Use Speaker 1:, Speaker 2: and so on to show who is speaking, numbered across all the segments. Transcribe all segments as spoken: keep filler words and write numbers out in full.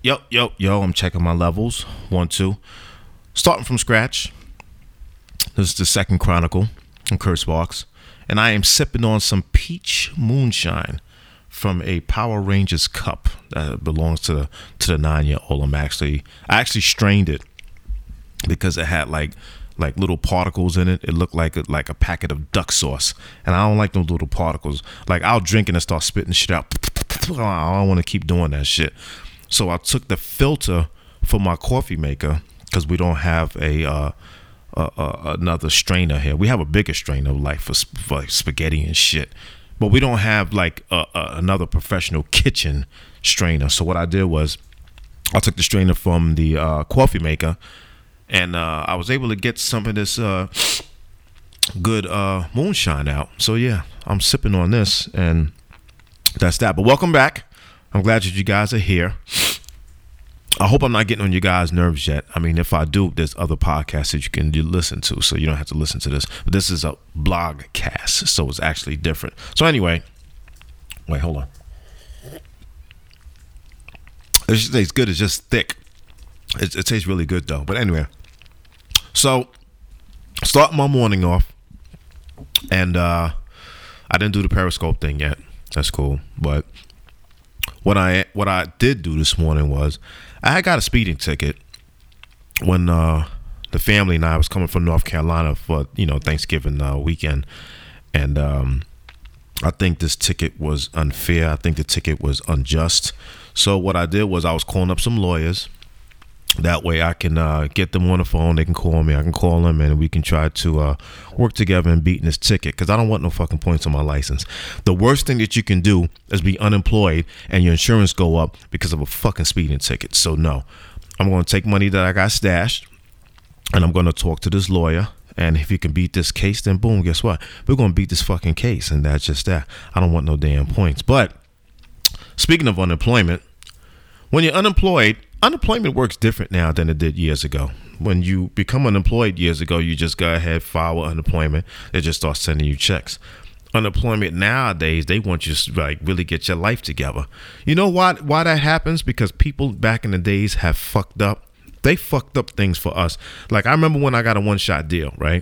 Speaker 1: yo, yo, yo, I'm checking my levels. One, two. Starting from scratch. This is the second Chronicle on Kurzbox. And I am sipping on some peach moonshine from a Power Rangers cup that belongs to the to the nine-year-old. I'm actually, I actually strained it because it had like like little particles in it. It looked like a, like a packet of duck sauce. And I don't like those little particles. Like, I'll drink it and start spitting shit out. I don't want to keep doing that shit. So I took the filter for my coffee maker because we don't have a uh, uh, uh, another strainer here. We have a bigger strainer, like for, for like spaghetti and shit, but we don't have like a, a, another professional kitchen strainer. So what I did was I took the strainer from the uh, coffee maker, and uh, I was able to get some of this uh, good uh, moonshine out. So yeah, I'm sipping on this, and that's that. But welcome back. I'm glad that you guys are here. I hope I'm not getting on you guys' nerves yet. I mean, if I do, there's other podcasts that you can do, listen to, so you don't have to listen to this. But this is a blog cast, so it's actually different. So anyway, wait, hold on. It tastes good. It's just thick. It, it tastes really good, though. But anyway, so start my morning off, and uh, I didn't do the Periscope thing yet. That's cool, but What I what I did do this morning was I got a speeding ticket when uh, the family and I was coming from North Carolina for, you know, Thanksgiving uh, weekend, and um, I think this ticket was unfair. I think the ticket was unjust. So what I did was I was calling up some lawyers. That way I can uh, get them on the phone. They can call me. I can call them, and we can try to uh, work together in beating this ticket, because I don't want no fucking points on my license. The worst thing that you can do is be unemployed and your insurance go up because of a fucking speeding ticket. So no, I'm going to take money that I got stashed, and I'm going to talk to this lawyer. And if you can beat this case, then boom, guess what? We're going to beat this fucking case, and that's just that. I don't want no damn points. But speaking of unemployment, when you're unemployed, unemployment works different now than it did years ago. When you become unemployed years ago, you just go ahead, file unemployment. They just start sending you checks. Unemployment nowadays, they want you to like really get your life together. You know why, why that happens? Because people back in the days have fucked up. They fucked up things for us. Like, I remember when I got a one-shot deal, right?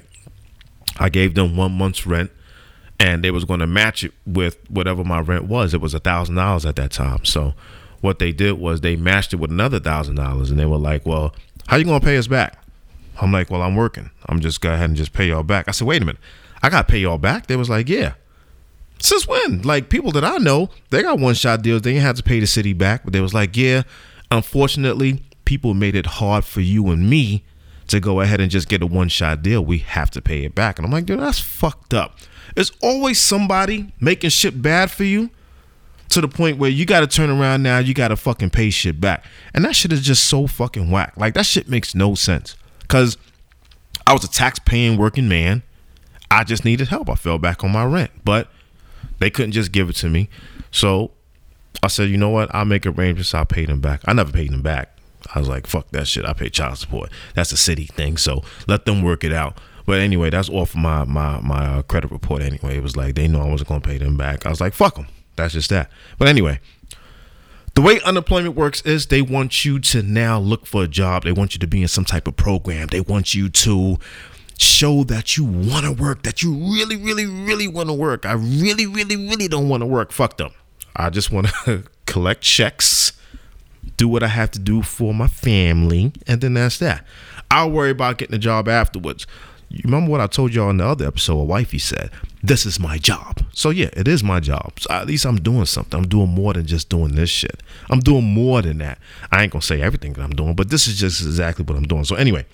Speaker 1: I gave them one month's rent, and they was going to match it with whatever my rent was. It was one thousand dollars at that time. So what they did was they matched it with another one thousand dollars, and they were like, well, how you going to pay us back? I'm like, well, I'm working. I'm just go ahead and just pay y'all back. I said, wait a minute. I got to pay y'all back? They was like, yeah. Since when? Like, people that I know, they got one-shot deals. They didn't have to pay the city back. But they was like, yeah, unfortunately, people made it hard for you and me to go ahead and just get a one-shot deal. We have to pay it back. And I'm like, dude, that's fucked up. There's always somebody making shit bad for you, to the point where you got to turn around now, you got to fucking pay shit back. And that shit is just so fucking whack. Like, that shit makes no sense. Because I was a tax-paying working man. I just needed help. I fell back on my rent. But they couldn't just give it to me. So I said, you know what? I'll make arrangements. I'll pay them back. I never paid them back. I was like, fuck that shit. I pay child support. That's a city thing. So let them work it out. But anyway, that's off my, my, my uh, credit report anyway. It was like, they know I wasn't going to pay them back. I was like, fuck them. That's just that. But anyway, the way unemployment works is they want you to now look for a job. They want you to be in some type of program. They want you to show that you want to work, that you really, really, really want to work. I really, really, really don't want to work. Fuck them. I just want to collect checks, do what I have to do for my family, and then that's that. I'll worry about getting a job afterwards. You remember what I told y'all in the other episode? A wifey said, this is my job. So yeah, it is my job. So at least I'm doing something. I'm doing more than just doing this shit. I'm doing more than that. I ain't gonna say everything that I'm doing, but this is just exactly what I'm doing. So anyway,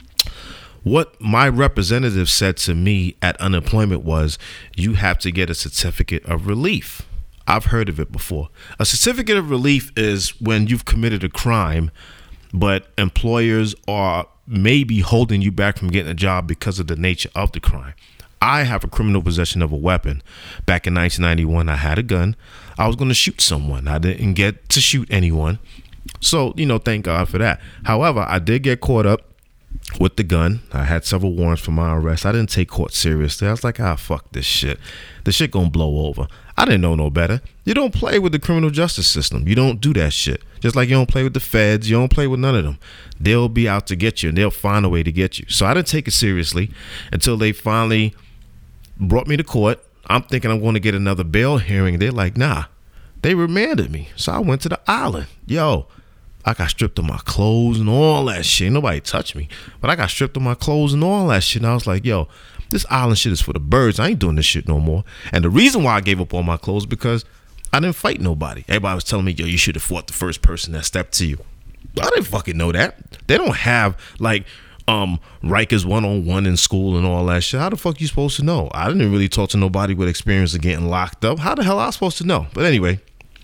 Speaker 1: what my representative said to me at unemployment was, you have to get a certificate of relief. I've heard of it before. A certificate of relief is when you've committed a crime, but employers are maybe holding you back from getting a job because of the nature of the crime. I have a criminal possession of a weapon. Back in nineteen ninety-one, I had a gun. I was going to shoot someone. I didn't get to shoot anyone. So, you know, thank God for that. However, I did get caught up with the gun. I had several warrants for my arrest. I didn't take court seriously. I was like, ah, fuck this shit. This shit gonna blow over. I didn't know no better. You don't play with the criminal justice system. You don't do that shit. Just like you don't play with the feds. You don't play with none of them. They'll be out to get you, and they'll find a way to get you. So I didn't take it seriously until they finally brought me to court. I'm thinking I'm going to get another bail hearing. They're like, nah. They remanded me. So I went to the island. Yo, I got stripped of my clothes and all that shit. Nobody touched me. But I got stripped of my clothes and all that shit. And I was like, yo, this island shit is for the birds. I ain't doing this shit no more. And the reason why I gave up all my clothes because I didn't fight nobody. Everybody was telling me, yo, you should have fought the first person that stepped to you. I didn't fucking know that. They don't have, like, um, Rikers one-on-one in school and all that shit. How the fuck you supposed to know? I didn't really talk to nobody with experience of getting locked up. How the hell I supposed to know? But anyway,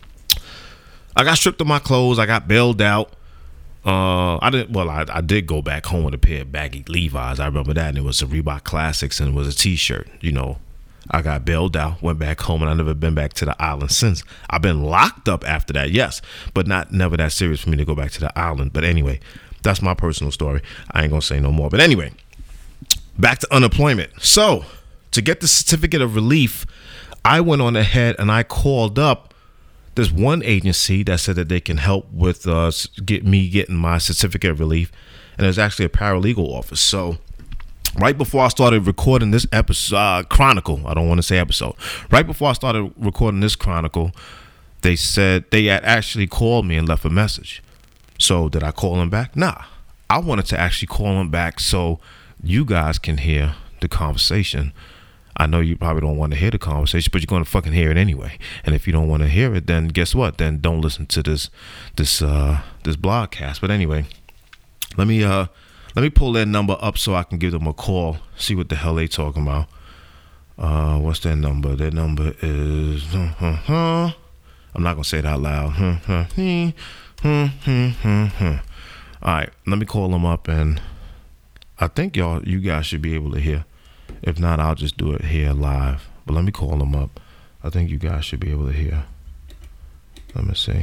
Speaker 1: I got stripped of my clothes. I got bailed out. Uh, I didn't. Well, I, I did go back home with a pair of baggy Levi's. I remember that, and it was a Reebok Classics, and it was a T-shirt. You know, I got bailed out, went back home, and I never been back to the island since. I've been locked up after that, yes, but not never that serious for me to go back to the island. But anyway, that's my personal story. I ain't gonna say no more. But anyway, back to unemployment. So to get the certificate of relief, I went on ahead and I called up this one agency that said that they can help with uh, get me getting my certificate of relief, and it was actually a paralegal office. So right before I started recording this episode, uh, chronicle, I don't want to say episode, right before I started recording this chronicle, they said they had actually called me and left a message. So did I call them back? Nah, I wanted to actually call them back so you guys can hear the conversation. I know you probably don't want to hear the conversation, but you're going to fucking hear it anyway. And if you don't want to hear it, then guess what? Then don't listen to this this uh, this blogcast. But anyway, let me uh let me pull their number up so I can give them a call, see what the hell they talking about. Uh, what's their number? Their number is uh, uh, uh, I'm not gonna say it out loud. Uh, uh, uh, uh, uh, uh, uh. All right, let me call them up, and I think y'all you guys should be able to hear. If not, I'll just do it here live. But let me call them up. I think you guys should be able to hear. Let me see.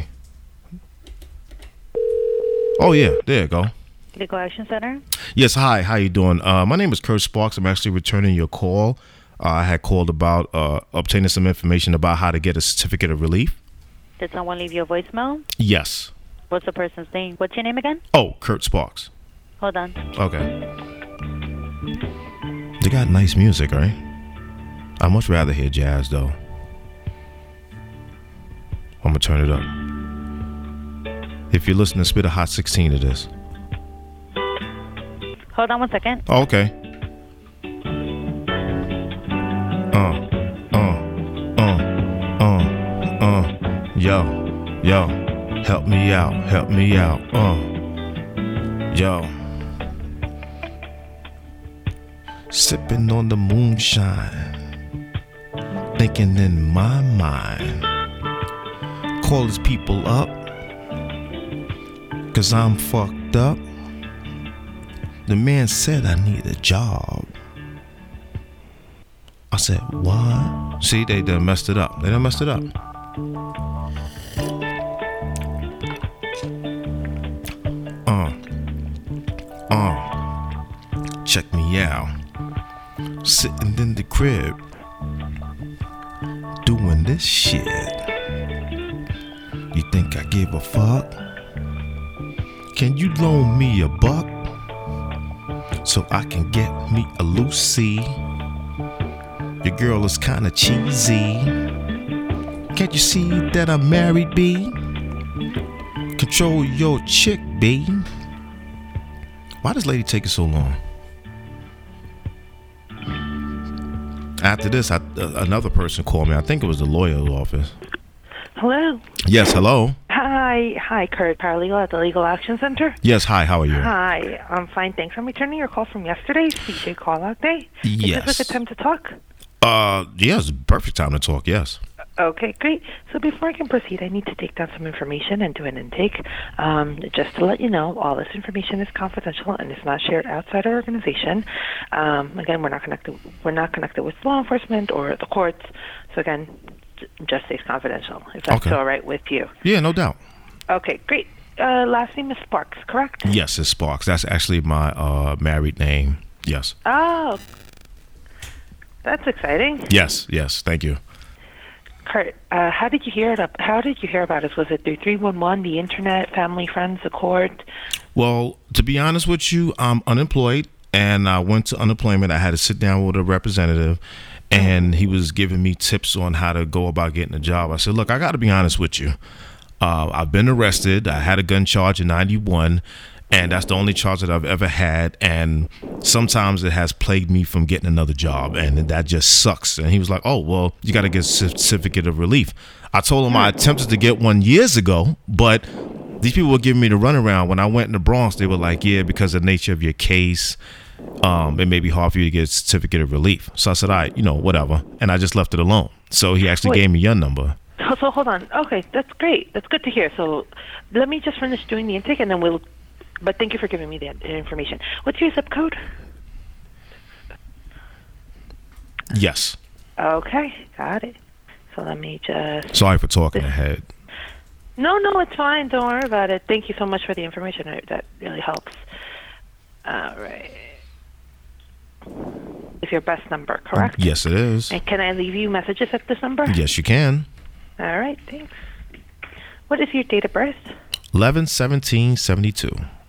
Speaker 1: Oh, yeah. There you go.
Speaker 2: Legal Action Center?
Speaker 1: Yes. Hi. How you doing? Uh, my name is Kurt Sparks. I'm actually returning your call. Uh, I had called about uh, obtaining some information about how to get a certificate of relief.
Speaker 2: Did someone leave you a voicemail?
Speaker 1: Yes.
Speaker 2: What's the person's name? What's your name again?
Speaker 1: Oh, Kurt Sparks.
Speaker 2: Hold on.
Speaker 1: Okay. They got nice music, right? I'd much rather hear jazz, though. I'm gonna turn it up. If you're listening, spit a hot sixteen to this.
Speaker 2: Hold on one second.
Speaker 1: Oh, okay. Uh, uh, uh, uh, uh. Yo, yo, help me out, help me out. Uh, yo. Sipping on the moonshine, thinking in my mind, call his people up, cause I'm fucked up. The man said I need a job. I said, what? See, they done messed it up. They done messed it up. Uh, uh, check me out. Sitting in the crib, doing this shit. You think I give a fuck? Can you loan me a buck so I can get me a Lucy? Your girl is kinda cheesy. Can't you see that I'm married, B? Control your chick, B. Why does lady take it so long? After this, I, uh, another person called me. I think it was the lawyer's office.
Speaker 3: Hello.
Speaker 1: Yes, hello.
Speaker 3: Hi, hi, Kurt, paralegal at the Legal Action Center.
Speaker 1: Yes, hi, how are you?
Speaker 3: Hi, I'm fine, thanks. I'm returning your call from yesterday, C J call-out day.
Speaker 1: Yes.
Speaker 3: Is this a good time to talk?
Speaker 1: Uh, yes, perfect time to talk, yes.
Speaker 3: Okay, great. So before I can proceed, I need to take down some information and do an intake. Um, just to let you know, all this information is confidential and is not shared outside our organization. Um, again, we're not connected. We're not connected with law enforcement or the courts. So again, just stays confidential. If that's
Speaker 1: okay.
Speaker 3: all right with you.
Speaker 1: Yeah, no doubt.
Speaker 3: Okay, great. uh, last name is Sparks, correct?
Speaker 1: Yes, it's Sparks. That's actually my uh, married name. Yes.
Speaker 3: Oh, that's exciting.
Speaker 1: Yes, yes. Thank you.
Speaker 3: Kurt, uh, how did you hear it up? How did you hear about us? Was it through three one one, the internet, family, friends, the court?
Speaker 1: Well, to be honest with you, I'm unemployed, and I went to unemployment. I had to sit down with a representative, and he was giving me tips on how to go about getting a job. I said, look, I got to be honest with you. Uh, I've been arrested. I had a gun charge in ninety-one, and that's the only charge that I've ever had. And sometimes it has plagued me from getting another job, and that just sucks. And he was like, oh, well, you got to get a certificate of relief. I told him I attempted to get one years ago, but these people were giving me the runaround. When I went in the Bronx, they were like, yeah, because of the nature of your case, um, it may be hard for you to get a certificate of relief. So I said, all right, you know, whatever. And I just left it alone. So he actually
Speaker 3: Wait.
Speaker 1: gave me your number.
Speaker 3: So, so hold on. Okay, that's great. That's good to hear. So let me just finish doing the intake, and then we'll. But thank you for giving me the information. What's your zip code?
Speaker 1: Yes.
Speaker 3: Okay, got it. So let me just.
Speaker 1: Sorry for talking ahead.
Speaker 3: No, no, it's fine. Don't worry about it. Thank you so much for the information. That really helps. All right. Is your best number, correct?
Speaker 1: Yes, it is.
Speaker 3: And can I leave you messages at this number?
Speaker 1: Yes, you can.
Speaker 3: All right, thanks. What is your date of birth?
Speaker 1: eleven seventeen seventy-two.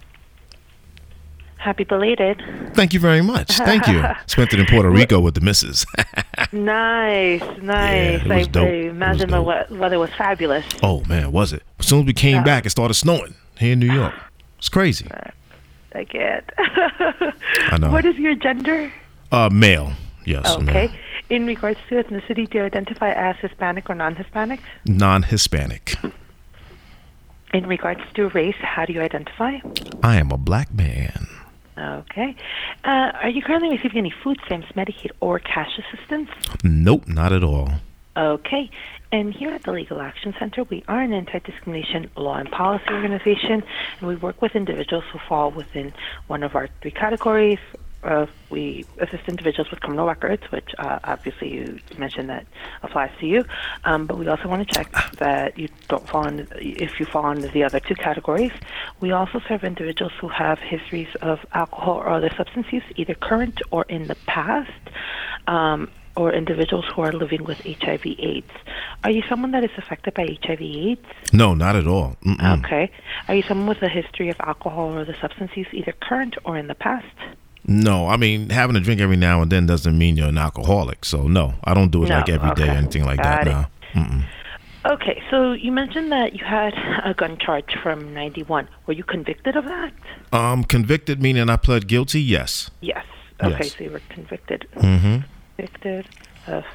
Speaker 3: Happy belated.
Speaker 1: Thank you very much. Thank you. Spent it in Puerto Rico with the missus.
Speaker 3: Nice, nice.
Speaker 1: Yeah, it was
Speaker 3: I,
Speaker 1: dope.
Speaker 3: I
Speaker 1: It
Speaker 3: imagine
Speaker 1: was
Speaker 3: the
Speaker 1: dope.
Speaker 3: we- weather was fabulous.
Speaker 1: Oh, man, was it? As soon as we came
Speaker 3: Yeah.
Speaker 1: back, it started snowing here in New York. It's crazy.
Speaker 3: I get.
Speaker 1: I know.
Speaker 3: What is your gender?
Speaker 1: Uh, male. Yes,
Speaker 3: Okay.
Speaker 1: male.
Speaker 3: In regards to ethnicity, do you identify as Hispanic or non-Hispanic?
Speaker 1: Non-Hispanic.
Speaker 3: In regards to race, how do you identify?
Speaker 1: I am a black man.
Speaker 3: Okay. Uh, are you currently receiving any food stamps, Medicaid, or cash assistance?
Speaker 1: Nope, not at all.
Speaker 3: Okay. And here at the Legal Action Center, we are an anti-discrimination law and policy organization, and we work with individuals who fall within one of our three categories. Uh, we assist individuals with criminal records, which uh, obviously you mentioned that applies to you. Um, but we also want to check that you don't fall into, if you fall into the other two categories. We also serve individuals who have histories of alcohol or other substance use, either current or in the past, um, or individuals who are living with H I V AIDS. Are you someone that is affected by H I V AIDS?
Speaker 1: No, not at all. Mm-mm.
Speaker 3: Okay. Are you someone with a history of alcohol or other substance use, either current or in the past?
Speaker 1: No, I mean, having a drink every now and then doesn't mean you're an alcoholic. So, no, I don't do it
Speaker 3: No,
Speaker 1: like every day
Speaker 3: okay.
Speaker 1: or anything like
Speaker 3: Got
Speaker 1: that.
Speaker 3: it.
Speaker 1: No. Mm-mm.
Speaker 3: Okay, so you mentioned that you had a gun charge from ninety-one. Were you convicted of that?
Speaker 1: Um, convicted meaning I pled guilty? Yes.
Speaker 3: Yes. Okay,
Speaker 1: Yes.
Speaker 3: so you were convicted.
Speaker 1: Mm-hmm.
Speaker 3: Convicted of,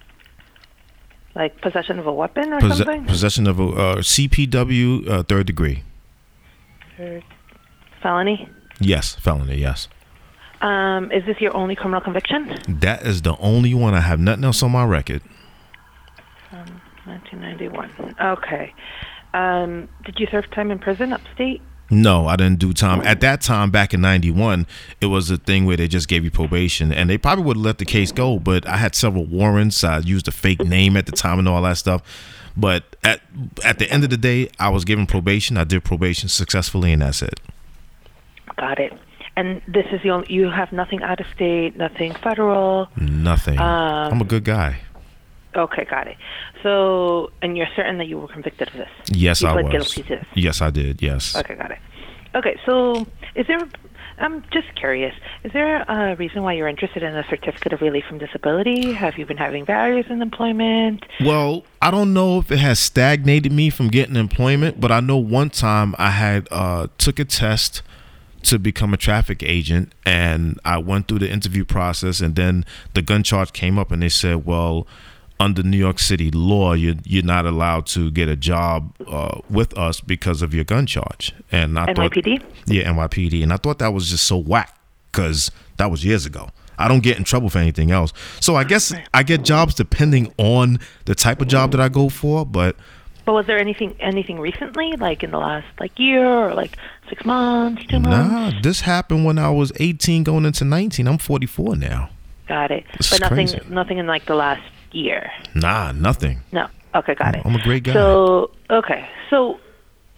Speaker 3: like, possession of a weapon or
Speaker 1: Posse-
Speaker 3: something?
Speaker 1: possession of a uh, C P W uh, third degree.
Speaker 3: Or felony?
Speaker 1: Yes, felony, yes.
Speaker 3: Um, is this your only criminal conviction?
Speaker 1: That is the only one. I have nothing else on my record.
Speaker 3: Um, nineteen ninety-one. Okay. Um, did you serve time in prison upstate?
Speaker 1: No, I didn't do time. At that time, back in ninety-one, it was a thing where they just gave you probation, and they probably would have let the case go, but I had several warrants. I used a fake name at the time and all that stuff. But at at the end of the day, I was given probation. I did probation successfully, and that's it.
Speaker 3: Got it. And this is the only, you have nothing out of state, nothing federal?
Speaker 1: Nothing.
Speaker 3: Um,
Speaker 1: I'm a good guy.
Speaker 3: Okay, got it. So, and you're certain that you were convicted of this?
Speaker 1: Yes,
Speaker 3: you
Speaker 1: I
Speaker 3: pled
Speaker 1: was.
Speaker 3: guilty to this?
Speaker 1: Yes, I did. Yes.
Speaker 3: Okay, got it. Okay, so is there, I'm just curious, is there a reason why you're interested in a certificate of relief from disability? Have you been having barriers in employment?
Speaker 1: Well, I don't know if it has stagnated me from getting employment, but I know one time I had uh, took a test to become a traffic agent, and I went through the interview process, and then the gun charge came up, and they said, well, under New York City law, you're, you're not allowed to get a job uh, with us because of your gun charge. And I
Speaker 3: N Y P D?
Speaker 1: thought, yeah, N Y P D. And I thought that was just so whack because that was years ago. I don't get in trouble for anything else. So I guess I get jobs depending on the type of job that I go for, but
Speaker 3: But was there anything anything recently, like in the last like year or like six months, two months?
Speaker 1: nah, this happened when I was eighteen going into nineteen. I'm forty-four now.
Speaker 3: Got it.
Speaker 1: This
Speaker 3: but
Speaker 1: is
Speaker 3: nothing,
Speaker 1: crazy.
Speaker 3: nothing in like the last year.
Speaker 1: Nah, nothing.
Speaker 3: No. Okay, got it.
Speaker 1: I'm a great guy.
Speaker 3: So okay, so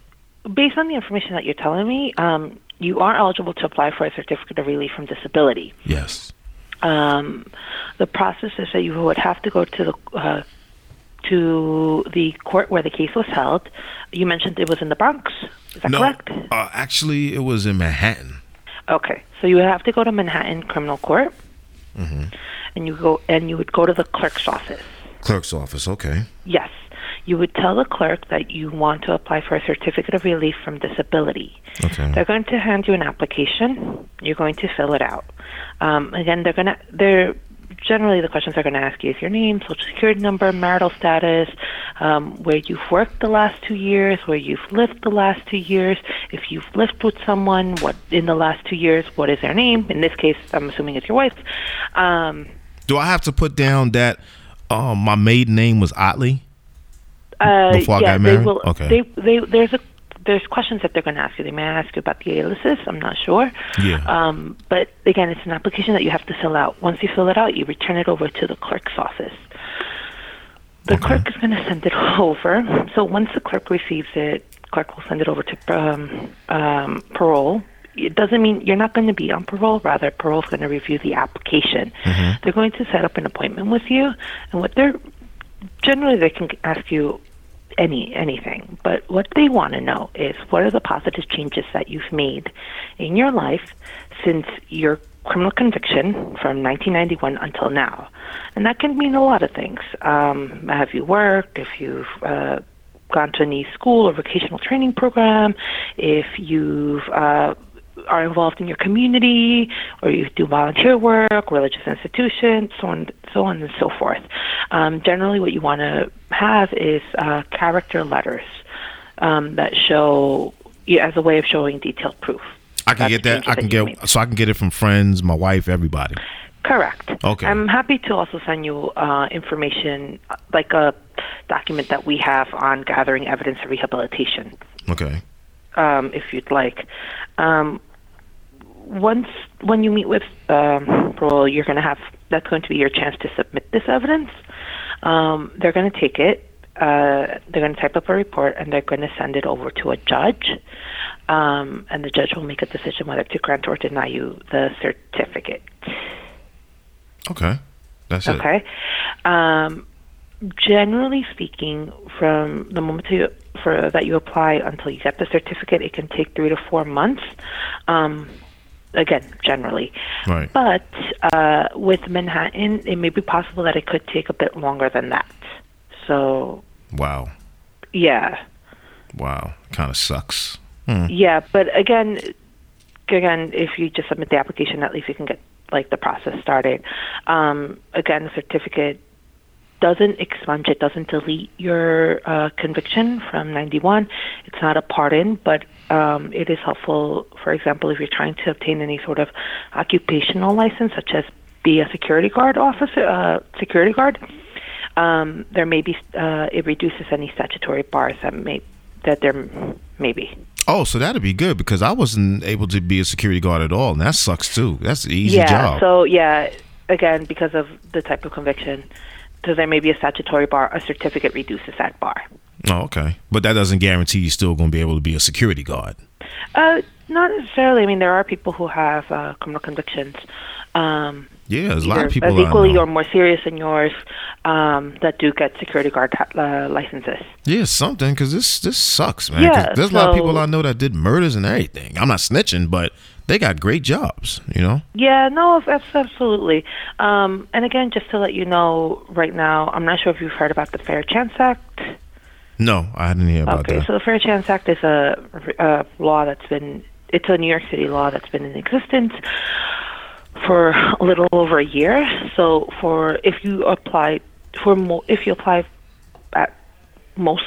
Speaker 3: based on the information that you're telling me, um, you are eligible to apply for a certificate of relief from disability.
Speaker 1: Yes.
Speaker 3: Um, the process is that you would have to go to the uh, to the court where the case was held. You mentioned it was in the Bronx. Is that
Speaker 1: no,
Speaker 3: correct?
Speaker 1: Uh, actually, it was in Manhattan.
Speaker 3: Okay, so you would have to go to Manhattan Criminal Court,
Speaker 1: Mm-hmm.
Speaker 3: and you go and you would go to the clerk's office.
Speaker 1: Clerk's office, okay.
Speaker 3: Yes, you would tell the clerk that you want to apply for a certificate of relief from disability.
Speaker 1: Okay.
Speaker 3: They're going to hand you an application. You're going to fill it out. Um, again, they're going to they're generally the questions they're going to ask you is your name, social security number, marital status, um, where you've worked the last two years, where you've lived the last two years. If you've lived with someone, what in the last two years, what is their name? In this case, I'm assuming it's your wife. Um,
Speaker 1: Do I have to put down that um, my maiden name was Otley
Speaker 3: uh,
Speaker 1: before I
Speaker 3: yeah,
Speaker 1: got married?
Speaker 3: They will,
Speaker 1: okay.
Speaker 3: They, they, there's a There's questions that they're going to ask you. They may ask you about the aliases. I'm not sure.
Speaker 1: Yeah.
Speaker 3: Um, but again, it's an application that you have to fill out. Once you fill it out, you return it over to the clerk's office. The
Speaker 1: Okay.
Speaker 3: clerk is going to send it over. So once the clerk receives it, clerk will send it over to um, um, parole. It doesn't mean you're not going to be on parole. Rather, parole is going to review the application.
Speaker 1: Mhm.
Speaker 3: They're going to set up an appointment with you, and what they're generally they can ask you any anything, but what they want to know is what are the positive changes that you've made in your life since your criminal conviction from nineteen ninety-one until now. And that can mean a lot of things. Um, have you worked? If you've uh, gone to any school or vocational training program, if you've uh, are involved in your community, or you do volunteer work, religious institutions, so on, so on and so forth. Um, generally, what you want to have is uh, character letters um, that show, as a way of showing detailed proof.
Speaker 1: I can
Speaker 3: about
Speaker 1: get
Speaker 3: the
Speaker 1: that. I
Speaker 3: changes
Speaker 1: can
Speaker 3: you
Speaker 1: get
Speaker 3: made.
Speaker 1: so I can get it from friends, my wife, everybody.
Speaker 3: Correct.
Speaker 1: Okay.
Speaker 3: I'm happy to also send you uh, information, uh, like a document that we have on gathering evidence of rehabilitation,
Speaker 1: Okay.
Speaker 3: um, if you'd like. Um, once, when you meet with um, parole, you're going to have, that's going to be your chance to submit this evidence. Um, they're going to take it, uh, they're going to type up a report, and they're going to send it over to a judge. Um, and the judge will make a decision whether to grant or deny you the certificate.
Speaker 1: Okay. That's it.
Speaker 3: Okay. Um, generally speaking, from the moment you, for that you apply until you get the certificate, it can take three to four months. Um, again, generally.
Speaker 1: Right.
Speaker 3: But uh, with Manhattan, it may be possible that it could take a bit longer than that. So,
Speaker 1: Wow.
Speaker 3: yeah.
Speaker 1: Wow. Kind of sucks. Hmm.
Speaker 3: Yeah, but again, again, if you just submit the application, at least you can get like the process started. Um, again, the certificate doesn't expunge, it doesn't delete your uh, conviction from ninety-one. It's not a pardon, but um, it is helpful. For example, if you're trying to obtain any sort of occupational license, such as be a security guard officer, uh, security guard, um, there may be uh, it reduces any statutory bars that may that there may be.
Speaker 1: Oh, so that'd be good because I wasn't able to be a security guard at all, and that sucks too. That's an easy
Speaker 3: yeah,
Speaker 1: job.
Speaker 3: so yeah, again, because of the type of conviction, so there may be a statutory bar. A certificate reduces that bar.
Speaker 1: Oh, okay. But that doesn't guarantee you're still going to be able to be a security guard.
Speaker 3: Uh, not necessarily. I mean, there are people who have uh, criminal convictions. Um,
Speaker 1: Yeah, there's a lot of
Speaker 3: either
Speaker 1: people
Speaker 3: as
Speaker 1: that I
Speaker 3: equally
Speaker 1: know.
Speaker 3: or more serious than yours um, that do get security guard uh, licenses.
Speaker 1: Yeah, something because this this sucks, man. 'Cause
Speaker 3: Yeah,
Speaker 1: there's a lot of
Speaker 3: so-
Speaker 1: people I know that did murders and everything. I'm not snitching, but they got great jobs, you know.
Speaker 3: Yeah, no, ab- absolutely. Um, and again, just to let you know, right now, I'm not sure if you've heard about the Fair Chance Act.
Speaker 1: No, I didn't hear about
Speaker 3: Okay,
Speaker 1: that.
Speaker 3: so the Fair Chance Act is a, a law that's been, it's a New York City law that's been in existence for a little over a year. So for, if you apply, for mo- if you apply at most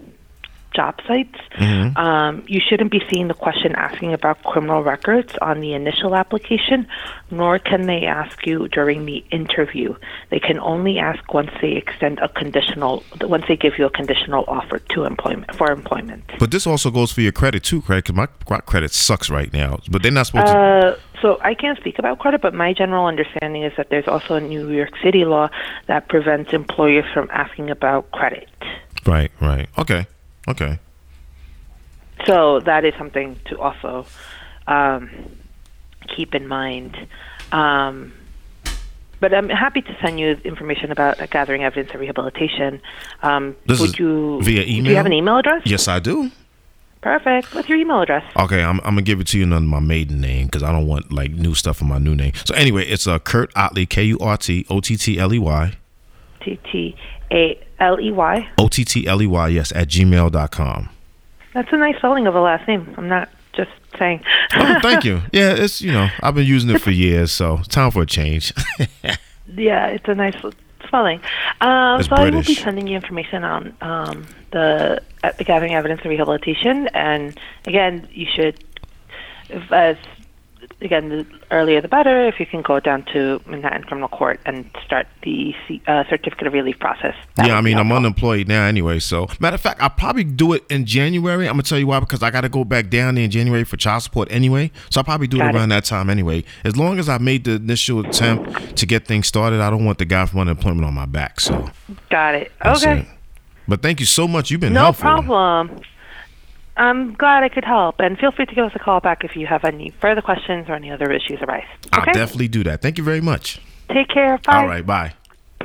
Speaker 3: job sites,
Speaker 1: Mhm.
Speaker 3: um, you shouldn't be seeing the question asking about criminal records on the initial application, nor can they ask you during the interview. They can only ask once they extend a conditional, once they give you a conditional offer to employment for employment.
Speaker 1: But this also goes for your credit too, credit. Because my, my credit sucks right now. But they're not supposed to.
Speaker 3: Uh, so I can't speak about credit, but my general understanding is that there's also a New York City law that prevents employers from asking about credit.
Speaker 1: Right, right. Okay, okay.
Speaker 3: So that is something to also um, keep in mind. Um, but I'm happy to send you information about uh, gathering evidence and rehabilitation. Um,
Speaker 1: this
Speaker 3: would
Speaker 1: is
Speaker 3: you,
Speaker 1: via email?
Speaker 3: Do you have an email address?
Speaker 1: Yes, I do.
Speaker 3: Perfect. What's your email address?
Speaker 1: Okay, I'm, I'm gonna give it to you under my maiden name because I don't want like new stuff in my new name. So anyway, it's uh, Kurt Ottley, K U R T O T T L E Y.
Speaker 3: T T A L E Y.
Speaker 1: O T T L E Y, yes, at gmail dot com.
Speaker 3: That's a nice spelling of a last name. I'm not just saying.
Speaker 1: Oh, thank you. Yeah, it's, you know, I've been using it for years, so it's time for a change.
Speaker 3: Yeah, it's a nice spelling. Um,
Speaker 1: It's
Speaker 3: so I will be
Speaker 1: British.
Speaker 3: sending you information on um, the, uh, the gathering evidence and rehabilitation. And again, you should, if, as again, the earlier the better. If you can go down to Manhattan Criminal Court and start the C- uh, certificate of relief process. that
Speaker 1: Yeah, I
Speaker 3: would be
Speaker 1: mean, I'm
Speaker 3: helpful.
Speaker 1: unemployed now anyway. So, matter of fact, I'll probably do it in January. I'm going to tell you why, because I got to go back down there in January for child support anyway. So, I'll probably do
Speaker 3: Got
Speaker 1: it
Speaker 3: it.
Speaker 1: around that time anyway. As long as I made the initial attempt to get things started, I don't want the guy from unemployment on my back. So,
Speaker 3: Got it.
Speaker 1: that's
Speaker 3: Okay.
Speaker 1: it. But thank you so much. You've been
Speaker 3: No
Speaker 1: helpful.
Speaker 3: problem. I'm glad I could help. And feel free to give us a call back if you have any further questions or any other issues arise.
Speaker 1: I'll
Speaker 3: Okay?
Speaker 1: definitely do that. Thank you very much.
Speaker 3: Take care. Bye.
Speaker 1: All right, bye.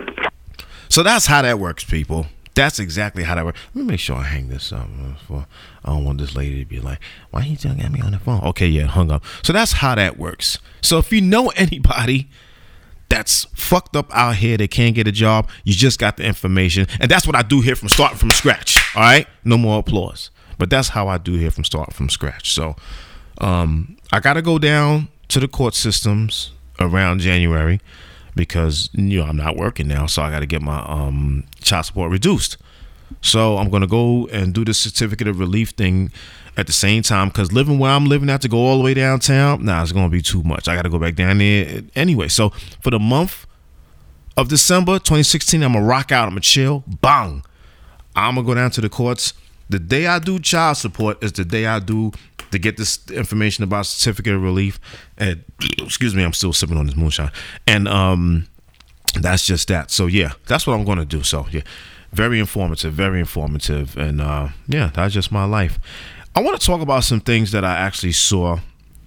Speaker 1: So that's how that works, people. That's exactly how that works. Let me make sure I hang this up. For I don't want this lady to be like, why you still got me on the phone? Okay, yeah, hung up. So that's how that works. So if you know anybody that's fucked up out here, they can't get a job, you just got the information. And that's what I do here from starting from scratch. All right? No more applause. But that's how I do here from starting from scratch. So um, I got to go down to the court systems around January because, you know, I'm not working now. So I got to get my um, child support reduced. So I'm going to go and do the certificate of relief thing at the same time because living where I'm living at to go all the way downtown, nah, it's going to be too much. I got to go back down there anyway. So for the month of December twenty sixteen, I'm going to rock out. I'm going to chill. Bang. I'm going to go down to the courts. The day I do child support is the day I do to get this information about certificate of relief. And excuse me, I'm still sipping on this moonshine. And um, that's just that. So yeah, that's what I'm going to do. So yeah, very informative, very informative. And uh, yeah, that's just my life. I want to talk about some things that I actually saw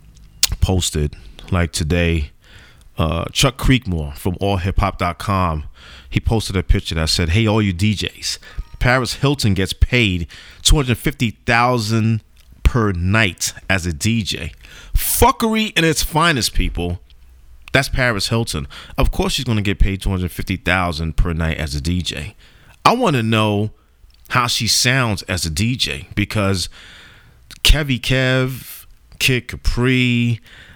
Speaker 1: posted like today. Uh, Chuck Creekmore from all hip hop dot com, he posted a picture that said, "Hey, all you D Js, Paris Hilton gets paid two hundred fifty thousand dollars per night as a D J. Fuckery in its finest, people. That's Paris Hilton. Of course she's going to get paid two hundred fifty thousand dollars per night as a D J. I want to know how she sounds as a D J because Kevy Kev, Kid Capri,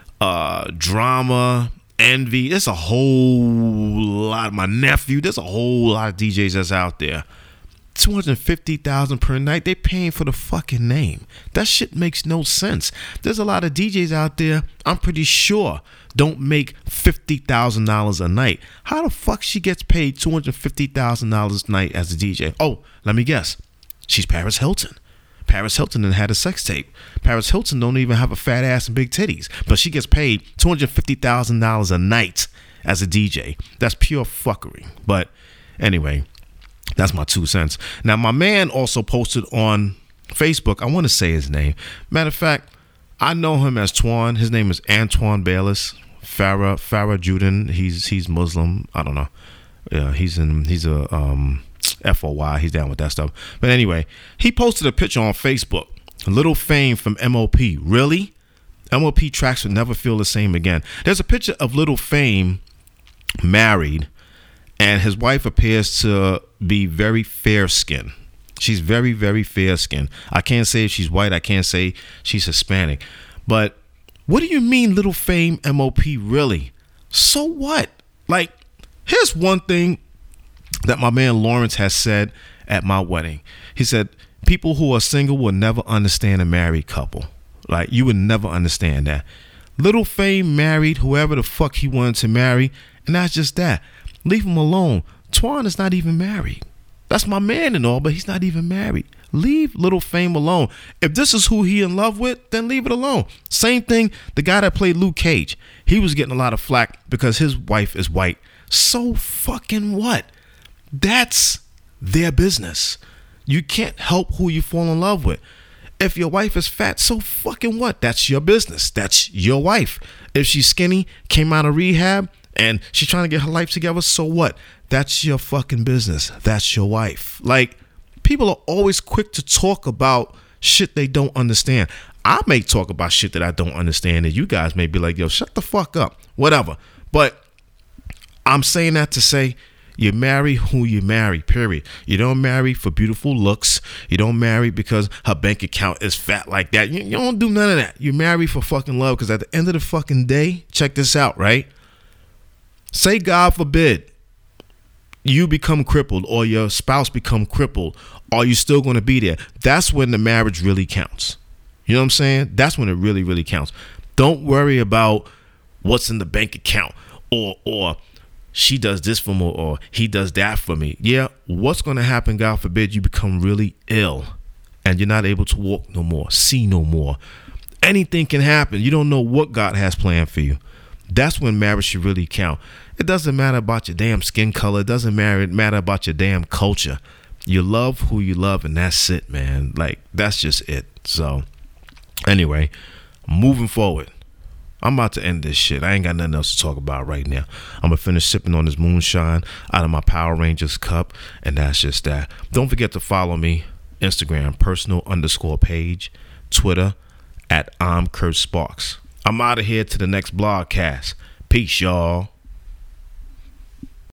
Speaker 1: uh, Drama, Envy, there's a whole lot. My nephew, there's a whole lot of D Js that's out there. two hundred fifty thousand dollars per night. They paying for the fucking name. That shit makes no sense. There's a lot of D Js out there, I'm pretty sure, don't make fifty thousand dollars a night. How the fuck she gets paid two hundred fifty thousand dollars a night as a D J? Oh, let me guess. She's Paris Hilton. Paris Hilton done had a sex tape. Paris Hilton don't even have a fat ass and big titties, but she gets paid two hundred fifty thousand dollars a night as a D J. That's pure fuckery. But anyway, that's my two cents. Now, my man also posted on Facebook. I want to say his name. Matter of fact, I know him as Twan. His name is Antoine Bayless. Farah Farah Juden. He's he's Muslim. I don't know. Yeah, he's in. He's a um, F O Y. He's down with that stuff. But anyway, he posted a picture on Facebook. Little Fame from M O P. Really? M O P tracks would never feel the same again. There's a picture of Little Fame married, and his wife appears to be very fair skinned. She's very, very fair skinned. I can't say if she's white. I can't say she's Hispanic. But what do you mean, Little Fame M O P? Really? So what? Like, here's one thing that my man Lawrence has said at my wedding. He said, people who are single will never understand a married couple. Like, you would never understand that. Little Fame married whoever the fuck he wanted to marry, and that's just that. Leave him alone. Twan is not even married. That's my man and all, but he's not even married. Leave Little Fame alone. If this is who he in love with, then leave it alone. Same thing, the guy that played Luke Cage. He was getting a lot of flack because his wife is white. So fucking what? That's their business. You can't help who you fall in love with. If your wife is fat, so fucking what? That's your business. That's your wife. If she's skinny, came out of rehab, and she's trying to get her life together, so what? That's your fucking business. That's your wife. Like, people are always quick to talk about shit they don't understand. I may talk about shit that I don't understand, and you guys may be like, yo, shut the fuck up. Whatever. But I'm saying that to say, you marry who you marry, period. You don't marry for beautiful looks. You don't marry because her bank account is fat like that. You, you don't do none of that. You marry for fucking love, because at the end of the fucking day, check this out, right? Say, God forbid, you become crippled or your spouse become crippled. Are you still going to be there? That's when the marriage really counts. You know what I'm saying? That's when it really, really counts. Don't worry about what's in the bank account, or or she does this for me, or he does that for me. Yeah, what's going to happen, God forbid, you become really ill and you're not able to walk no more, see no more. Anything can happen. You don't know what God has planned for you. That's when marriage should really count. It doesn't matter about your damn skin color. It doesn't matter, matter about your damn culture. You love who you love, and that's it, man. Like, that's just it. So, anyway, moving forward. I'm about to end this shit. I ain't got nothing else to talk about right now. I'm going to finish sipping on this moonshine out of my Power Rangers cup, and that's just that. Don't forget to follow me. Instagram, personal underscore page. Twitter, at I'm Kurt Sparks. I'm out of here to the next blogcast. Peace, y'all.